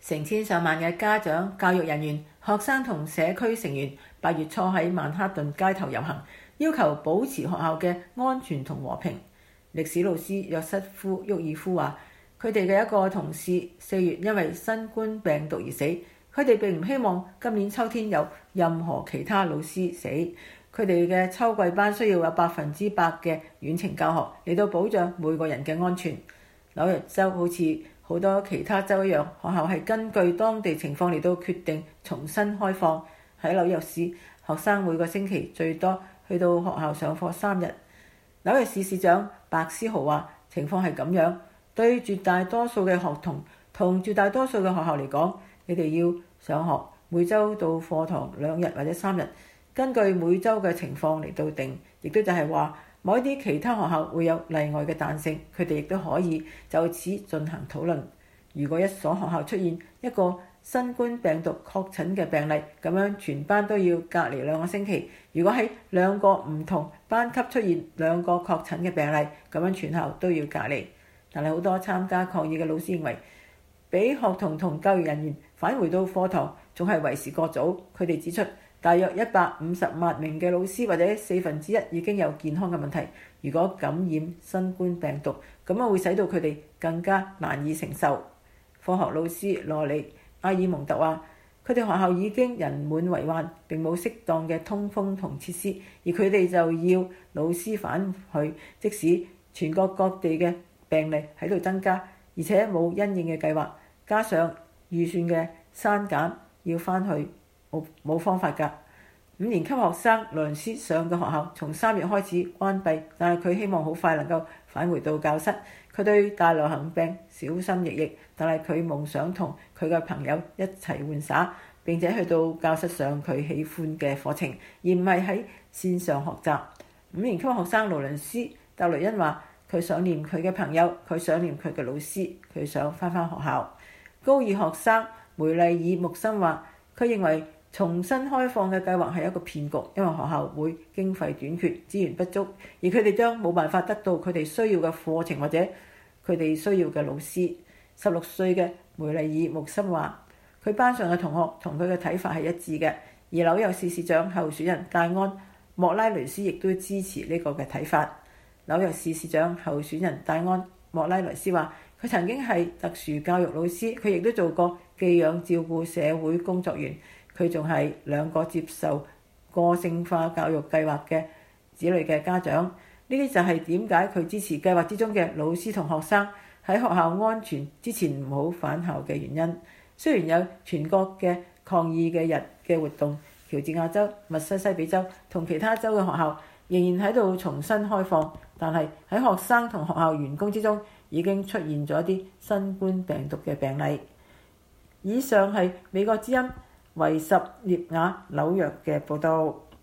成千上萬嘅家長、教育人員、學生同社區成員8月初喺曼哈頓街頭遊行，要求保持學校嘅安全同和平。歷史老師約瑟夫·沃爾夫話：佢哋嘅一個同事4月因為新冠病毒而死，佢哋並唔希望今年秋天有任何其他老師死。佢哋嘅秋季班需要有100%嘅遠程教學嚟到保障每個人嘅安全。紐約州好似好多其他州一樣，學校係根據當地情況嚟到決定重新開放。喺紐約市，學生每個星期最多去到學校上課3日。紐約市市長白思豪話：情況係咁樣，對絕大多數嘅學童同絕大多數嘅學校嚟講，你哋要上學，每週到課堂2日或者3日，根據每週嘅情況嚟到定，亦都就係話某一啲其他學校會有例外嘅彈性，佢哋亦都可以就此進行討論。如果一所學校出現一個新冠病毒確診嘅病例，咁樣全班都要隔離2個星期。如果喺2個唔同班級出現2個確診嘅病例，咁樣全校都要隔離。但係好多參加抗議嘅老師認為，俾學童同教育人員返回到課堂仲係為時過早。佢哋指出，大約150萬名嘅老師或者1/4已經有健康嘅問題。如果感染新冠病毒，咁樣會使到佢哋更加難以承受。科學老師羅尼·阿爾蒙特話：佢哋學校已經人滿為患，並冇適當嘅通風同設施，而佢哋就要老師返去，即使全國各地嘅病例喺度增加，而且冇因應嘅計劃，加上預算嘅刪減，要返去冇方法㗎。5年級學生羅倫斯上嘅學校從3月開始關閉，但係佢希望好快能夠返回到教室。佢對大流行病小心翼翼，但係佢夢想同佢嘅朋友一齊玩耍，並且去到教室上佢喜歡嘅課程，而唔係喺線上學習。5年級學生勞倫斯特雷恩話：佢想念佢嘅朋友，佢想念佢嘅老師，佢想返學校。高二學生梅麗爾穆森話：佢認為重新開放嘅計劃係一個騙局，因為學校會經費短缺、資源不足，而佢哋將冇辦法得到佢哋需要嘅課程或者佢哋需要嘅老師。16歲嘅梅麗爾穆森話：佢班上嘅同學同佢嘅睇法係一致嘅，而紐約市市長候選人戴安莫拉雷斯亦都支持呢個嘅睇法。紐約市市長候選人戴安莫拉雷斯話：佢曾經係特殊教育老師，佢亦都做過寄養照顧社會工作員。佢仲係2個接受個性化教育計劃嘅子女嘅家長。呢啲就係點解佢支持計劃之中嘅老師同學生喺學校安全之前唔好返校嘅原因。雖然有全國嘅抗議嘅日嘅活動，喬治亞州、密西西比州同其他州嘅學校仍然喺度重新開放，但係喺學生同學校員工之中已經出現咗一啲新冠病毒嘅病例。以上係美國之音維什涅亞紐約嘅報導。